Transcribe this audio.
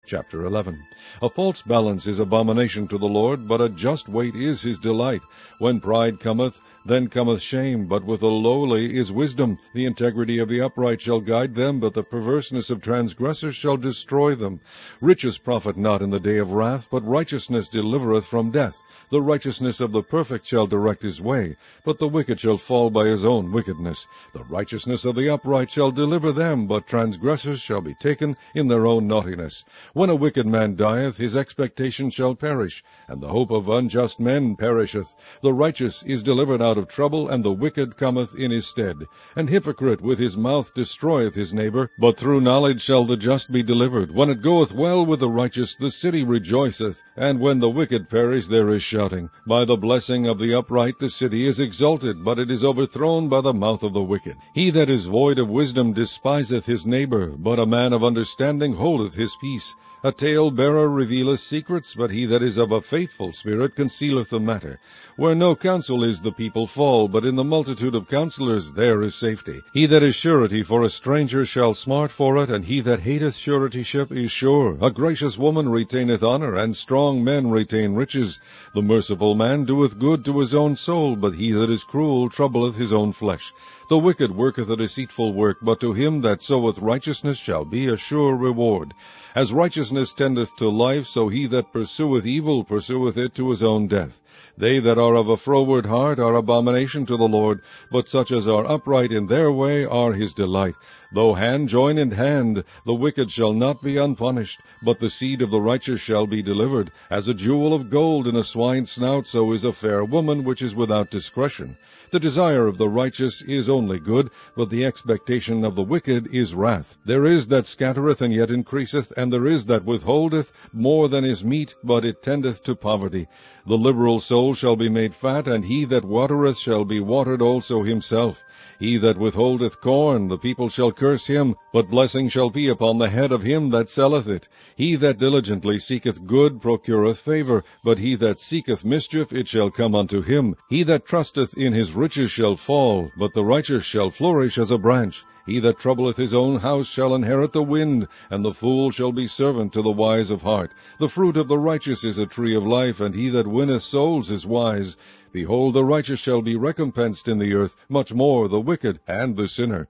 Chapter 11. A false balance is abomination to the Lord, but a just weight is his delight. When pride cometh, then cometh shame, but with the lowly is wisdom. The integrity of the upright shall guide them, but the perverseness of transgressors shall destroy them. Riches profit not in the day of wrath, but righteousness delivereth from death. The righteousness of the perfect shall direct his way, but the wicked shall fall by his own wickedness. The righteousness of the upright shall deliver them, but transgressors shall be taken in their own naughtiness. When a wicked man dieth, his expectation shall perish, and the hope of unjust men perisheth. The righteous is delivered out of trouble, and the wicked cometh in his stead. An hypocrite with his mouth destroyeth his neighbor, but through knowledge shall the just be delivered. When it goeth well with the righteous, the city rejoiceth, and when the wicked perish, there is shouting. By the blessing of the upright the city is exalted, but it is overthrown by the mouth of the wicked. He that is void of wisdom despiseth his neighbor, but a man of understanding holdeth his peace. A tale-bearer revealeth secrets, but he that is of a faithful spirit concealeth the matter. Where no counsel is, the people fall, but in the multitude of counselors there is safety. He that is surety for a stranger shall smart for it, and he that hateth suretyship is sure. A gracious woman retaineth honor, and strong men retain riches. The merciful man doeth good to his own soul, but he that is cruel troubleth his own flesh. The wicked worketh a deceitful work, but to him that soweth righteousness shall be a sure reward. As righteousness tendeth to life, so he that pursueth evil pursueth it to his own death. They that are of a froward heart are abomination to the Lord, but such as are upright in their way are his delight. Though hand join in hand, the wicked shall not be unpunished, but the seed of the righteous shall be delivered. As a jewel of gold in a swine's snout, so is a fair woman which is without discretion. The desire of the righteous is only good, but the expectation of the wicked is wrath. There is that scattereth and yet increaseth, and there is that withholdeth more than is meet, but it tendeth to poverty. The liberal soul shall be made fat, and he that watereth shall be watered also himself. He that withholdeth corn, the people shall curse him, but blessing shall be upon the head of him that selleth it. He that diligently seeketh good procureth favor, but he that seeketh mischief, it shall come unto him. He that trusteth in his riches shall fall, but the righteous shall flourish as a branch. He that troubleth his own house shall inherit the wind, and the fool shall be servant to the wise of heart. The fruit of the righteous is a tree of life, and he that winneth souls is wise. Behold, the righteous shall be recompensed in the earth, much more the wicked and the sinner.